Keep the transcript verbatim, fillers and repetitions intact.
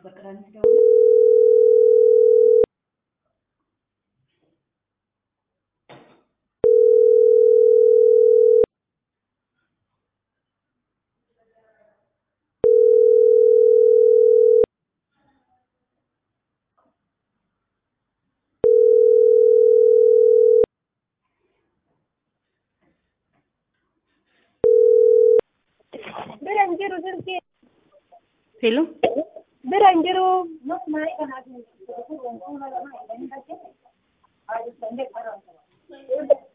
በቅዳሜ ደውል Beranjero perché ሄሎ Beranjero no mai kana